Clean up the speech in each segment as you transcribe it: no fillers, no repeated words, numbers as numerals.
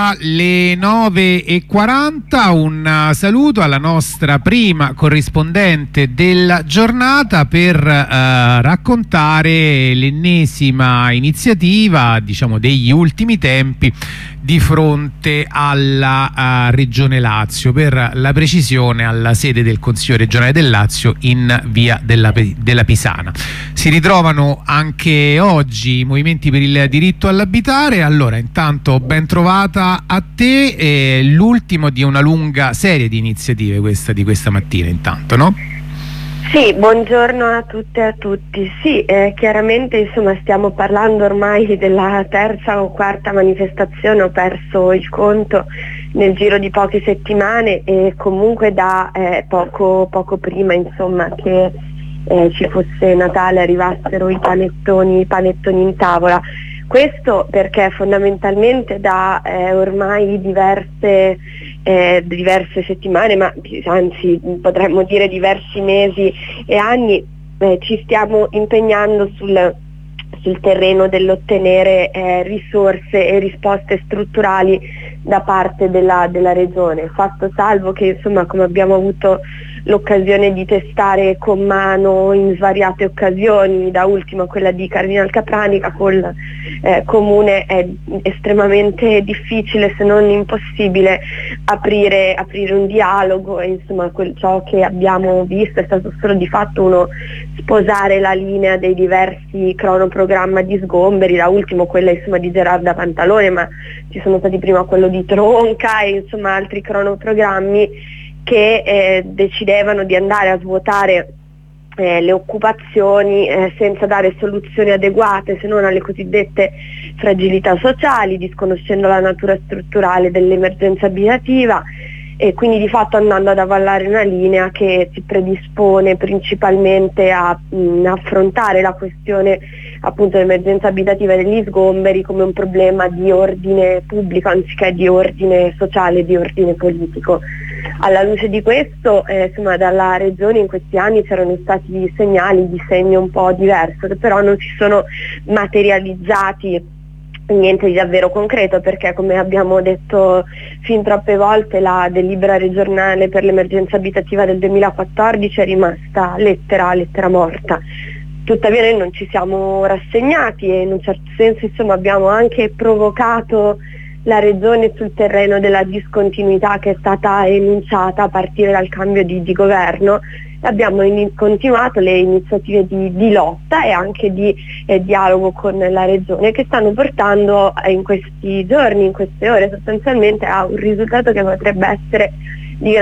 Alle 9:40 un saluto alla nostra prima corrispondente della giornata per raccontare l'ennesima iniziativa, diciamo, degli ultimi tempi di fronte alla Regione Lazio, per la precisione alla sede del Consiglio regionale del Lazio in via della Pisana. Si ritrovano anche oggi i movimenti per il diritto all'abitare. Allora, intanto ben trovata a te, l'ultimo di una lunga serie di iniziative di questa mattina, intanto, no? Sì, buongiorno a tutte e a tutti. Sì, chiaramente insomma stiamo parlando ormai della terza o quarta manifestazione, ho perso il conto nel giro di poche settimane, e comunque da poco prima insomma che ci fosse Natale arrivassero i panettoni in tavola. Questo perché fondamentalmente da ormai diverse settimane, ma anzi potremmo dire diversi mesi e anni, ci stiamo impegnando sul terreno dell'ottenere risorse e risposte strutturali da parte della Regione, fatto salvo che insomma, come abbiamo avuto l'occasione di testare con mano in svariate occasioni, da ultimo quella di Cardinal Capranica col comune, è estremamente difficile, se non impossibile, aprire un dialogo, e insomma ciò che abbiamo visto è stato solo di fatto uno sposare la linea dei diversi cronoprogramma di sgomberi, da ultimo quella insomma di Gerarda Pantalone, ma ci sono stati prima quello di Tronca e insomma altri cronoprogrammi che decidevano di andare a svuotare le occupazioni senza dare soluzioni adeguate, se non alle cosiddette fragilità sociali, disconoscendo la natura strutturale dell'emergenza abitativa, e quindi di fatto andando ad avallare una linea che si predispone principalmente a affrontare la questione appunto dell'emergenza abitativa e degli sgomberi come un problema di ordine pubblico anziché di ordine sociale, di ordine politico. Alla luce di questo, insomma, dalla Regione in questi anni c'erano stati segnali di segno un po' diverso, che però non si sono materializzati niente di davvero concreto, perché come abbiamo detto fin troppe volte la delibera regionale per l'emergenza abitativa del 2014 è rimasta lettera morta. Tuttavia noi non ci siamo rassegnati e in un certo senso insomma abbiamo anche provocato la Regione sul terreno della discontinuità che è stata enunciata a partire dal cambio di governo. Abbiamo continuato le iniziative di lotta e anche di dialogo con la Regione, che stanno portando in questi giorni, in queste ore sostanzialmente, a un risultato che potrebbe essere di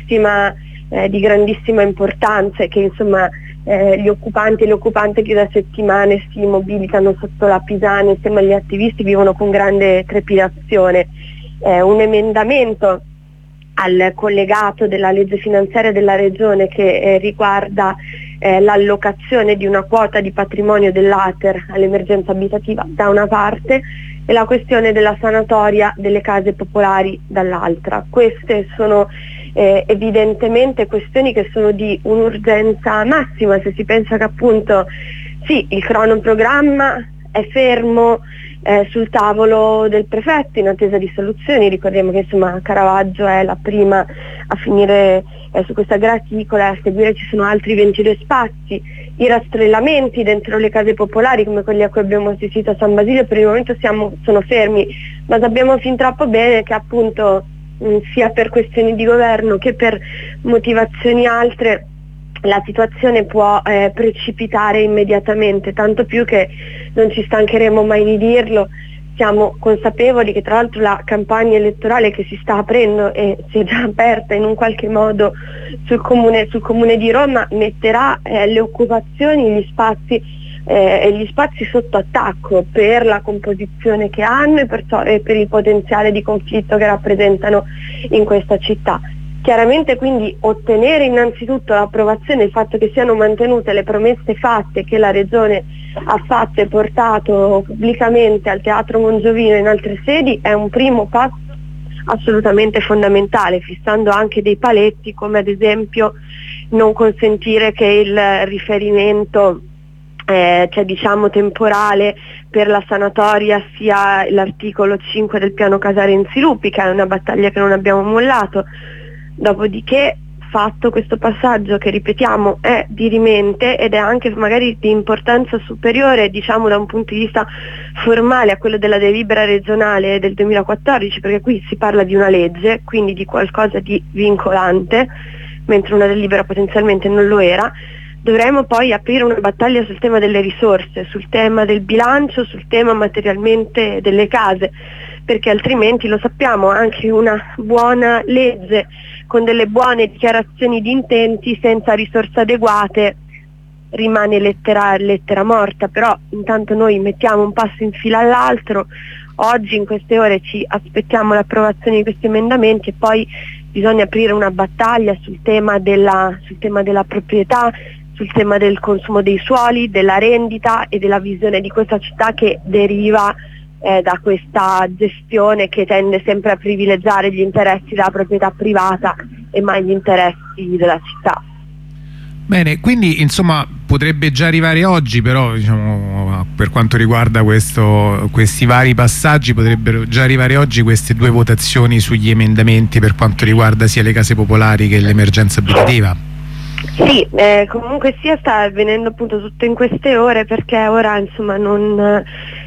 grandissima importanza, e che insomma gli occupanti e le occupante che da settimane si mobilitano sotto la Pisana insieme agli attivisti vivono con grande trepidazione. Un emendamento al collegato della legge finanziaria della Regione che riguarda l'allocazione di una quota di patrimonio dell'Ater all'emergenza abitativa da una parte e la questione della sanatoria delle case popolari dall'altra. Queste sono evidentemente questioni che sono di un'urgenza massima, se si pensa che appunto sì, il cronoprogramma è fermo sul tavolo del prefetto in attesa di soluzioni. Ricordiamo che insomma Caravaggio è la prima a finire su questa graticola, a seguire ci sono altri 22 spazi. I rastrellamenti dentro le case popolari come quelli a cui abbiamo assistito a San Basilio per il momento sono fermi, ma sappiamo fin troppo bene che appunto sia per questioni di governo che per motivazioni altre la situazione può precipitare immediatamente, tanto più che non ci stancheremo mai di dirlo. Siamo consapevoli che tra l'altro la campagna elettorale che si sta aprendo e si è già aperta in un qualche modo sul comune di Roma metterà le occupazioni, gli spazi sotto attacco per la composizione che hanno e per il potenziale di conflitto che rappresentano in questa città. Chiaramente quindi ottenere innanzitutto l'approvazione, il fatto che siano mantenute le promesse fatte che la Regione ha fatto e portato pubblicamente al Teatro Mongiovino e in altre sedi è un primo passo assolutamente fondamentale, fissando anche dei paletti come ad esempio non consentire che il riferimento c'è diciamo temporale per la sanatoria sia l'articolo 5 del piano Casarenzi-Lupi, che è una battaglia che non abbiamo mollato. Dopodiché, fatto questo passaggio che ripetiamo è dirimente ed è anche magari di importanza superiore diciamo da un punto di vista formale a quello della delibera regionale del 2014, perché qui si parla di una legge, quindi di qualcosa di vincolante, mentre una delibera potenzialmente non lo era. Dovremmo poi aprire una battaglia sul tema delle risorse, sul tema del bilancio, sul tema materialmente delle case, perché altrimenti, lo sappiamo, anche una buona legge con delle buone dichiarazioni di intenti senza risorse adeguate rimane lettera morta. Però intanto noi mettiamo un passo in fila all'altro, oggi in queste ore ci aspettiamo l'approvazione di questi emendamenti e poi bisogna aprire una battaglia sul tema della proprietà, sul tema del consumo dei suoli, della rendita e della visione di questa città che deriva da questa gestione che tende sempre a privilegiare gli interessi della proprietà privata e mai gli interessi della città. Bene, quindi insomma potrebbe già arrivare oggi, però diciamo, per quanto riguarda questi vari passaggi, potrebbero già arrivare oggi queste due votazioni sugli emendamenti per quanto riguarda sia le case popolari che l'emergenza abitativa. Sì, comunque sia sta avvenendo appunto tutto in queste ore, perché ora insomma non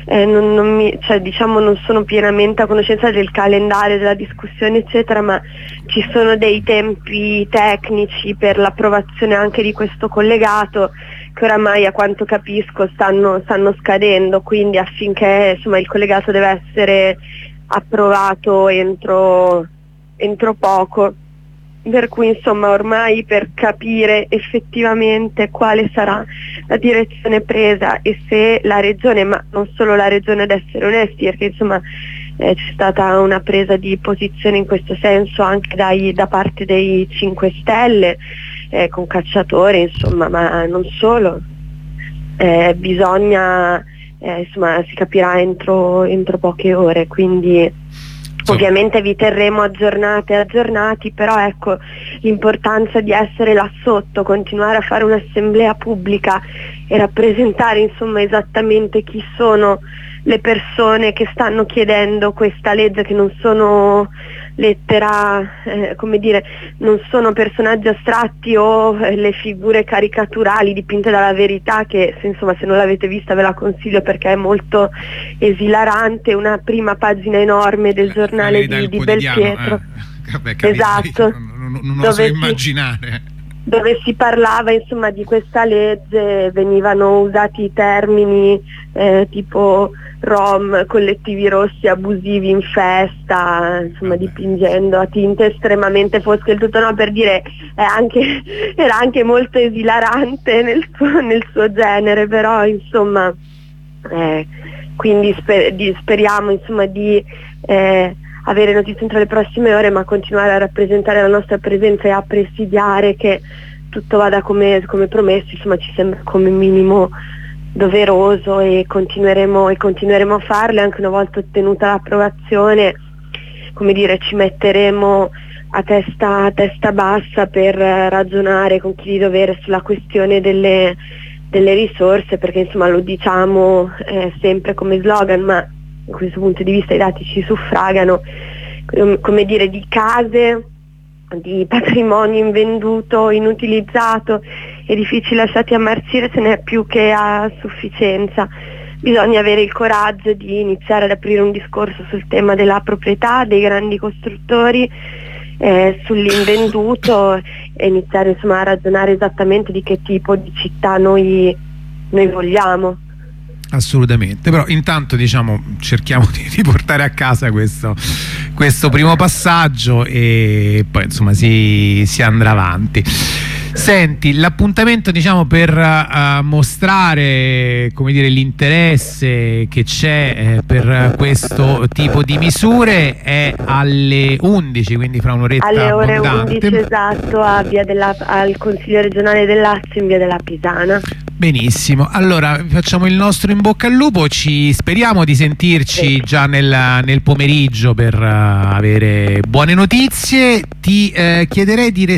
sono pienamente a conoscenza del calendario della discussione eccetera, ma ci sono dei tempi tecnici per l'approvazione anche di questo collegato che oramai, a quanto capisco, stanno scadendo, quindi affinché insomma il collegato deve essere approvato entro poco. Per cui insomma ormai, per capire effettivamente quale sarà la direzione presa e se la regione, ma non solo la regione, ad essere onesti, perché insomma c'è stata una presa di posizione in questo senso anche da parte dei 5 Stelle con Cacciatore, insomma, ma non solo, bisogna insomma si capirà entro poche ore, quindi ovviamente vi terremo aggiornati, però ecco l'importanza di essere là sotto, continuare a fare un'assemblea pubblica e rappresentare insomma esattamente chi sono le persone che stanno chiedendo questa legge, che non sono non sono personaggi astratti o le figure caricaturali dipinte dalla verità, che se non l'avete vista ve la consiglio perché è molto esilarante, una prima pagina enorme del giornale di Belpietro. Vabbè, esatto, non oso immaginare. Dove si parlava insomma di questa legge, venivano usati i termini tipo rom, collettivi rossi abusivi in festa, insomma dipingendo a tinte estremamente fosche il tutto, no, per dire era anche molto esilarante nel suo genere, però insomma quindi speriamo insomma di avere notizie entro le prossime ore, ma continuare a rappresentare la nostra presenza e a presidiare che tutto vada come promesso, insomma ci sembra come minimo doveroso e continueremo a farlo. Anche una volta ottenuta l'approvazione, come dire, ci metteremo a testa bassa per ragionare con chi di dovere sulla questione delle risorse, perché insomma lo diciamo sempre come slogan, ma da questo punto di vista i dati ci suffragano, come dire, di case, di patrimonio invenduto, inutilizzato, edifici lasciati a marcire ce n'è più che a sufficienza. Bisogna avere il coraggio di iniziare ad aprire un discorso sul tema della proprietà dei grandi costruttori, sull'invenduto, e iniziare insomma a ragionare esattamente di che tipo di città noi vogliamo. Assolutamente, però intanto diciamo cerchiamo di portare a casa questo primo passaggio e poi insomma si andrà avanti. Senti, l'appuntamento diciamo per mostrare, come dire, l'interesse che c'è per questo tipo di misure è alle 11, quindi fra un'oretta alle ore abbondante. 11 esatto, al Consiglio regionale del Lazio in via della Pisana. Benissimo, allora facciamo il nostro in bocca al lupo, speriamo di sentirci già nel pomeriggio per avere buone notizie. Ti chiederei di